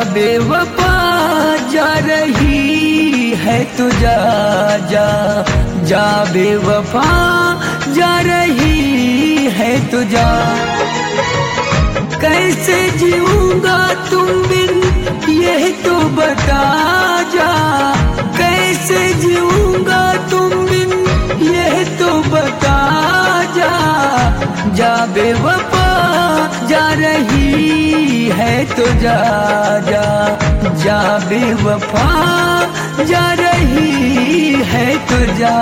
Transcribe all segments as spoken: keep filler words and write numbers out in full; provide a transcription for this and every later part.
बेवफा जा रही है तो जा जा जा बेवफा जा रही है तो जा। कैसे जीऊंगा तुम बिन यह तो बता जा, कैसे जीऊंगा तुम बिन यह तो बता जा। जा बेवफा जा रही है तो जा जा जा बेवफा जा रही है तो जा।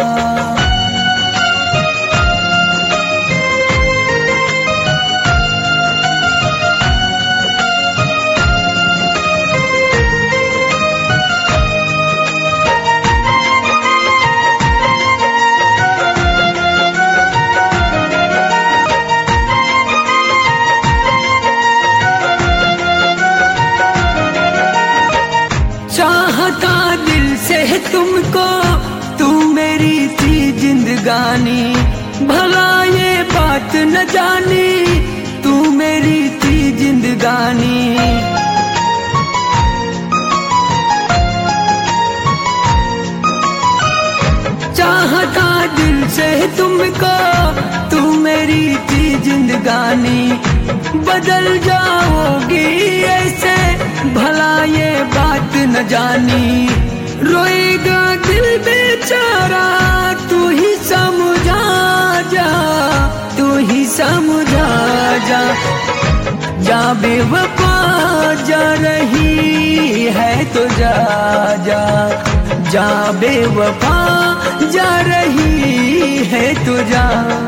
चाहता दिल से तुमको, तू मेरी थी जिंदगानी, भला ये बात न जानी तू मेरी थी जिंदगानी। चाहता दिल से तुमको, तू मेरी थी जिंदगानी, बदल जाओगी ऐसे भला ये बात न जानी। रोएगा दिल बेचारा तू ही समझा जा, तू ही समझा जा। जा बेवफा जा रही है तो जा जा जा बेवफा जा रही है तो जा।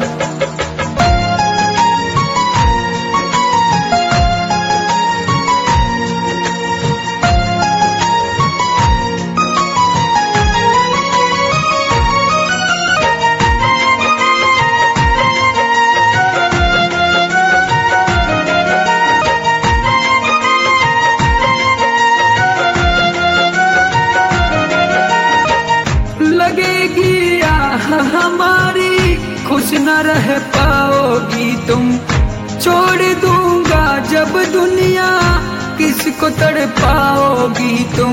लगेगी आह हमारी खुश न रह पाओगी तुम, छोड़ दूंगा जब दुनिया किसको तड़ पाओगी तुम।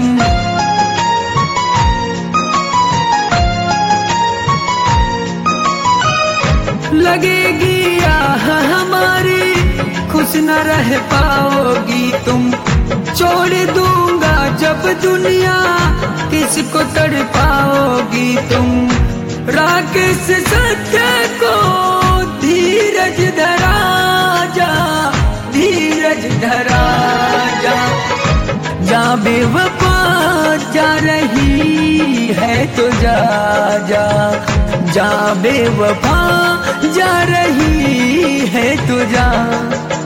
लगेगी आह हमारी खुश न रह पाओगी तुम, छोड़ दूंगा जब दुनिया किसको तड़ पाओगी तुम। राकेश सत्य को धीरज धरा जा, धीरज धरा जा। जा बेवफा जा रही है तो जा जा जा बेवफा जा रही है तो जा।